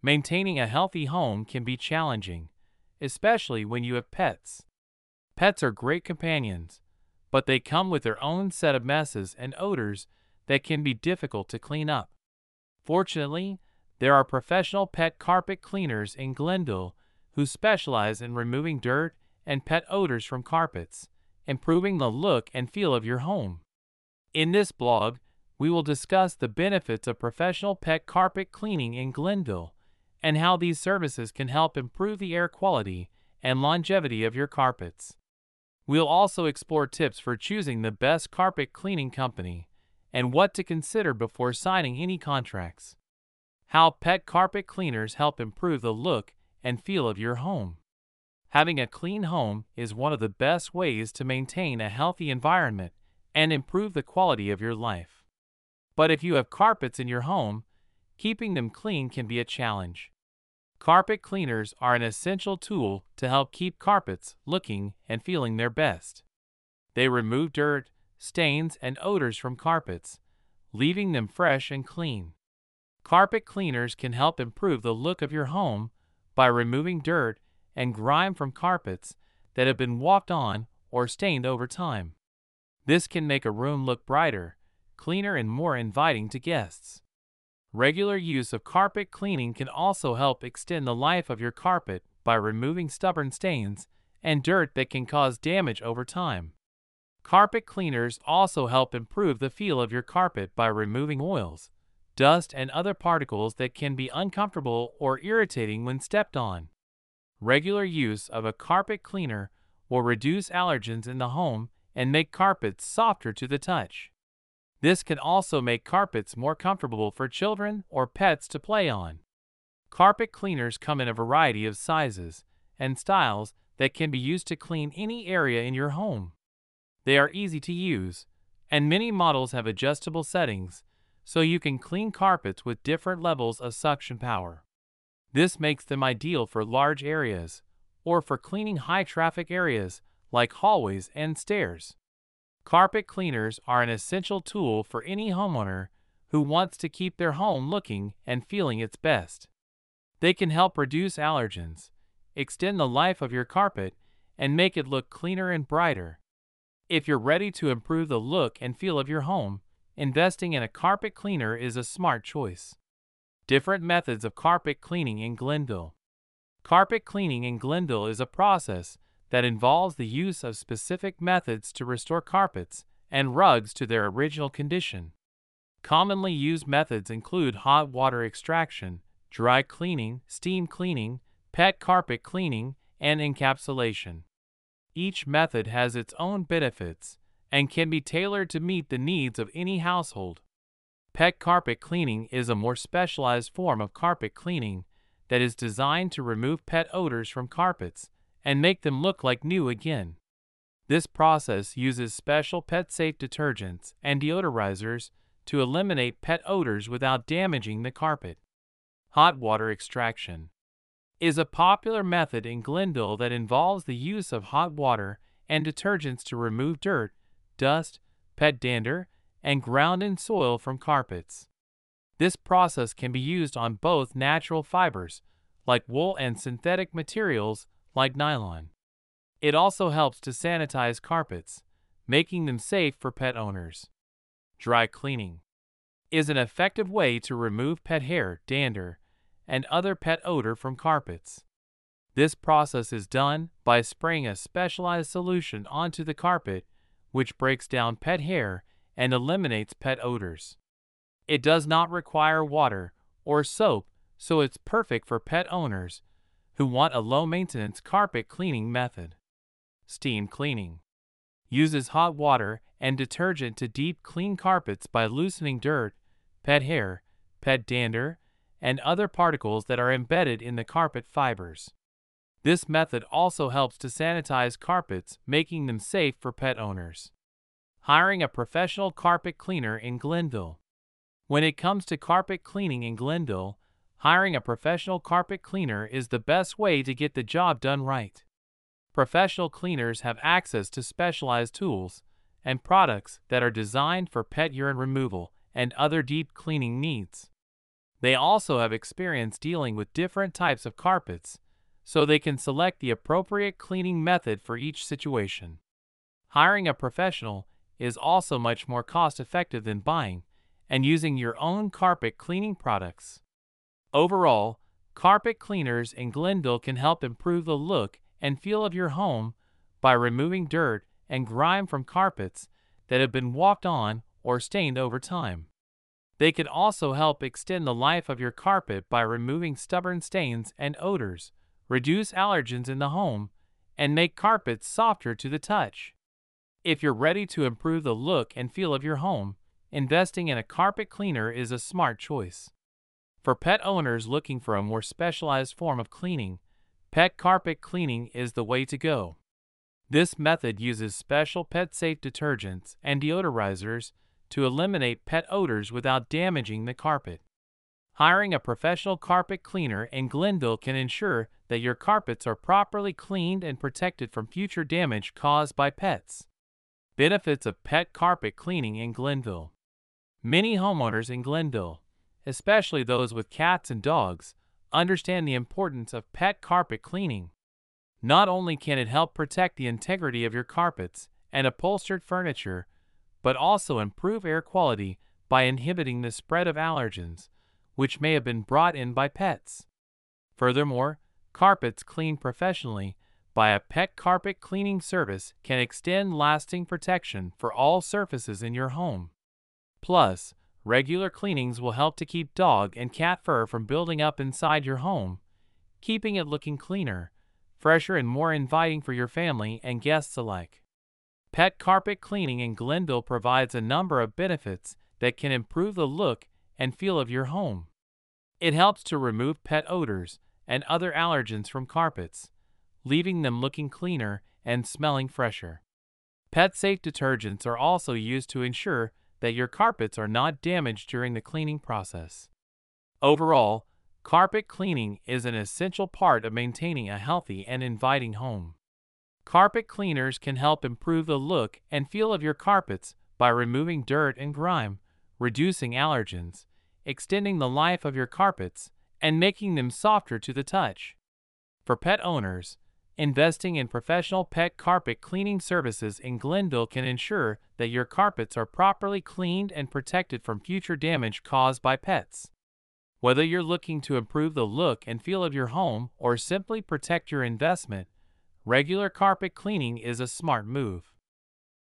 Maintaining a healthy home can be challenging, especially when you have pets. Pets are great companions, but they come with their own set of messes and odors that can be difficult to clean up. Fortunately, there are professional pet carpet cleaners in Glendale who specialize in removing dirt and pet odors from carpets, improving the look and feel of your home. In this blog, we will discuss the benefits of professional pet carpet cleaning in Glendale and how these services can help improve the air quality and longevity of your carpets. We'll also explore tips for choosing the best carpet cleaning company and what to consider before signing any contracts. How pet carpet cleaners help improve the look and feel of your home. Having a clean home is one of the best ways to maintain a healthy environment and improve the quality of your life. But if you have carpets in your home, keeping them clean can be a challenge. Carpet cleaners are an essential tool to help keep carpets looking and feeling their best. They remove dirt, stains, and odors from carpets, leaving them fresh and clean. Carpet cleaners can help improve the look of your home by removing dirt and grime from carpets that have been walked on or stained over time. This can make a room look brighter, cleaner, and more inviting to guests. Regular use of carpet cleaning can also help extend the life of your carpet by removing stubborn stains and dirt that can cause damage over time. Carpet cleaners also help improve the feel of your carpet by removing oils, dust, and other particles that can be uncomfortable or irritating when stepped on. Regular use of a carpet cleaner will reduce allergens in the home and make carpets softer to the touch. This can also make carpets more comfortable for children or pets to play on. Carpet cleaners come in a variety of sizes and styles that can be used to clean any area in your home. They are easy to use, and many models have adjustable settings, so you can clean carpets with different levels of suction power. This makes them ideal for large areas or for cleaning high-traffic areas like hallways and stairs. Carpet cleaners are an essential tool for any homeowner who wants to keep their home looking and feeling its best. They can help reduce allergens, extend the life of your carpet, and make it look cleaner and brighter. If you're ready to improve the look and feel of your home, investing in a carpet cleaner is a smart choice. Different methods of carpet cleaning in Glendale. Carpet cleaning in Glendale is a process that involves the use of specific methods to restore carpets and rugs to their original condition. Commonly used methods include hot water extraction, dry cleaning, steam cleaning, pet carpet cleaning, and encapsulation. Each method has its own benefits and can be tailored to meet the needs of any household. Pet carpet cleaning is a more specialized form of carpet cleaning that is designed to remove pet odors from carpets and make them look like new again. This process uses special pet-safe detergents and deodorizers to eliminate pet odors without damaging the carpet. Hot water extraction is a popular method in Glendale that involves the use of hot water and detergents to remove dirt, dust, pet dander, and ground-in soil from carpets. This process can be used on both natural fibers, like wool, and synthetic materials, like nylon. It also helps to sanitize carpets, making them safe for pet owners. Dry cleaning is an effective way to remove pet hair, dander, and other pet odor from carpets. This process is done by spraying a specialized solution onto the carpet, which breaks down pet hair and eliminates pet odors. It does not require water or soap, so it's perfect for pet owners who want a low-maintenance carpet cleaning method. Steam cleaning uses hot water and detergent to deep clean carpets by loosening dirt, pet hair, pet dander, and other particles that are embedded in the carpet fibers. This method also helps to sanitize carpets, making them safe for pet owners. Hiring a professional carpet cleaner in Glendale. When it comes to carpet cleaning in Glendale, hiring a professional carpet cleaner is the best way to get the job done right. Professional cleaners have access to specialized tools and products that are designed for pet urine removal and other deep cleaning needs. They also have experience dealing with different types of carpets, so they can select the appropriate cleaning method for each situation. Hiring a professional is also much more cost-effective than buying and using your own carpet cleaning products. Overall, carpet cleaners in Glendale can help improve the look and feel of your home by removing dirt and grime from carpets that have been walked on or stained over time. They can also help extend the life of your carpet by removing stubborn stains and odors, reduce allergens in the home, and make carpets softer to the touch. If you're ready to improve the look and feel of your home, investing in a carpet cleaner is a smart choice. For pet owners looking for a more specialized form of cleaning, pet carpet cleaning is the way to go. This method uses special pet-safe detergents and deodorizers to eliminate pet odors without damaging the carpet. Hiring a professional carpet cleaner in Glendale can ensure that your carpets are properly cleaned and protected from future damage caused by pets. Benefits of pet carpet cleaning in Glendale. Many homeowners in Glendale, especially those with cats and dogs, understand the importance of pet carpet cleaning. Not only can it help protect the integrity of your carpets and upholstered furniture, but also improve air quality by inhibiting the spread of allergens, which may have been brought in by pets. Furthermore, carpets cleaned professionally by a pet carpet cleaning service can extend lasting protection for all surfaces in your home. Plus, regular cleanings will help to keep dog and cat fur from building up inside your home, keeping it looking cleaner, fresher, and more inviting for your family and guests alike. Pet carpet cleaning in Glendale provides a number of benefits that can improve the look and feel of your home. It helps to remove pet odors and other allergens from carpets, leaving them looking cleaner and smelling fresher. Pet-safe detergents are also used to ensure that your carpets are not damaged during the cleaning process. Overall, carpet cleaning is an essential part of maintaining a healthy and inviting home. Carpet cleaners can help improve the look and feel of your carpets by removing dirt and grime, reducing allergens, extending the life of your carpets, and making them softer to the touch. For pet owners, investing in professional pet carpet cleaning services in Glendale can ensure that your carpets are properly cleaned and protected from future damage caused by pets. Whether you're looking to improve the look and feel of your home or simply protect your investment, regular carpet cleaning is a smart move.